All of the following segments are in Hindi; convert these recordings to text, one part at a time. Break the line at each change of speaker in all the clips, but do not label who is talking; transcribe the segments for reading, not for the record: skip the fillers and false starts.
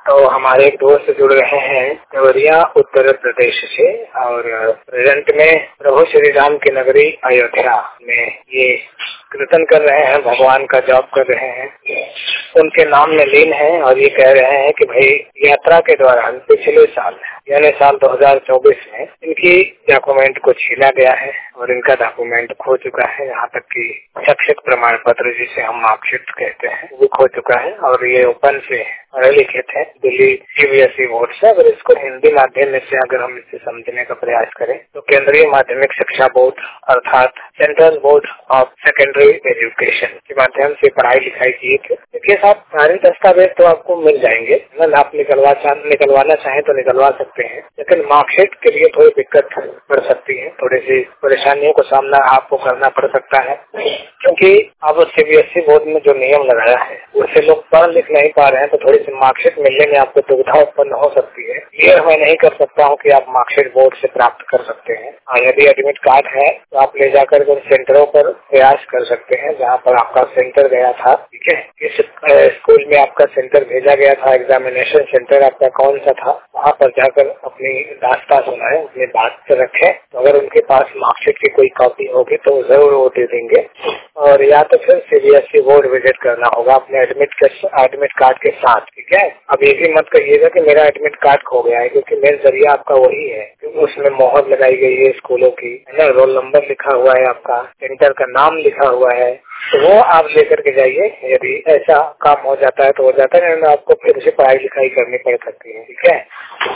तो हमारे एक दोस्त जुड़ रहे हैं देवरिया उत्तर प्रदेश से और प्रेजेंट में प्रभु श्री राम की नगरी अयोध्या में ये कीर्तन कर रहे हैं, भगवान का जॉब कर रहे हैं, उनके नाम में लीन है। और ये कह रहे हैं कि भाई यात्रा के दौरान पिछले साल यानी साल 2024 में इनकी डॉक्यूमेंट को छीना गया है और इनका डॉक्यूमेंट खो चुका है। यहाँ तक कि शैक्षिक प्रमाण पत्र जिसे हम मार्कशीट कहते हैं वो खो चुका है और ये ओपन से पढ़े लिखे थे दिल्ली सीबीएसई बोर्ड से। अगर इसको हिंदी माध्यम से अगर हम इसे समझने का प्रयास करें तो केंद्रीय माध्यमिक शिक्षा बोर्ड अर्थात central board of secondary education के माध्यम से पढ़ाई लिखाई की थी। इसके साथ सारे दस्तावेज तो आपको मिल जाएंगे, आप निकलवाना चाहें तो निकलवा सकते हैं, लेकिन मार्कशीट के लिए थोड़ी दिक्कत पड़ सकती है, थोड़ी सी परेशानियों का सामना आपको करना पड़ सकता है, क्योंकि अब सीबीएसई बोर्ड ने जो नियम लगाया है उससे लोग पढ़ लिख नहीं पा रहे हैं, तो थोड़ी सी मार्कशीट मिलने में आपको दुविधा उत्पन्न हो सकती है। ये मैं नहीं कर सकता हूँ कि आप मार्कशीट बोर्ड से प्राप्त कर सकते हैं। यदि एडमिट कार्ड है तो आप ले जाकर उन सेंटरों पर प्रयास कर सकते हैं जहाँ पर आपका सेंटर गया था। ठीक है, इस स्कूल में आपका सेंटर भेजा गया था, एग्जामिनेशन सेंटर आपका कौन सा था, वहाँ पर जाकर अपनी दास्तां सुनाएं, अपनी बात रखें। तो अगर उनके पास मार्कशीट की कोई कॉपी होगी तो जरूर वो दे देंगे। और या तो फिर सीबीएसई बोर्ड विजिट करना होगा अपने एडमिट कार्ड के साथ। ठीक है, अब ये भी मत कहिएगा कि मेरा एडमिट कार्ड खो गया है, क्योंकि मेन जरिया आपका वही है, क्योंकि उसमें मोहर लगाई गई है स्कूलों की, है ना, रोल नंबर लिखा हुआ है, आपका सेंटर का नाम लिखा हुआ है, तो वो आप लेकर के जाइए। यदि ऐसा काम हो जाता है तो हो जाता है, नहीं तो आपको फिर से पढ़ाई लिखाई करनी पड़ सकती है। ठीक है,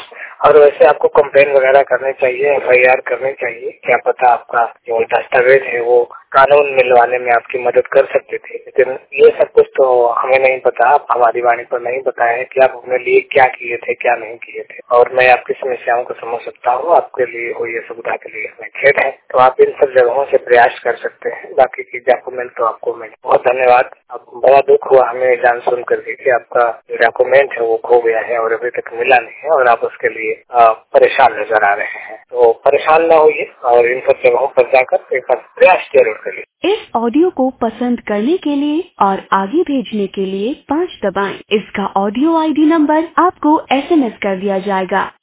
और वैसे आपको कंप्लेन वगैरह करनी चाहिए, एफआईआर करनी चाहिए। क्या पता आपका जो दस्तावेज है वो कानून मिलवाने में आपकी मदद कर सकते थे, लेकिन ये सब कुछ तो हमें नहीं पता, आप हमारी वाणी पर नहीं बताया कि आप अपने लिए क्या किए थे क्या नहीं किए थे। और मैं आपकी समस्याओं को समझ सकता हूँ, आपके लिए हुई सुविधा के लिए हमें खेद है। तो आप इन सब जगहों से प्रयास कर सकते हैं, बाकी की डॉक्यूमेंट तो आपको मिले। बहुत धन्यवाद। अब बड़ा दुख हुआ हमें जान सुन करके कि आपका डॉक्यूमेंट है वो खो गया है और अभी तक मिला नहीं है और आप उसके लिए परेशान नजर आ रहे हैं। तो परेशान न होइए और इन सब जगहों पर जाकर एक बार प्रयास जरूर करिए।
इस ऑडियो को पसंद करने के लिए और आगे भेजने के लिए 5 दबाएं। इसका ऑडियो आईडी नंबर आपको SMS कर दिया जाएगा।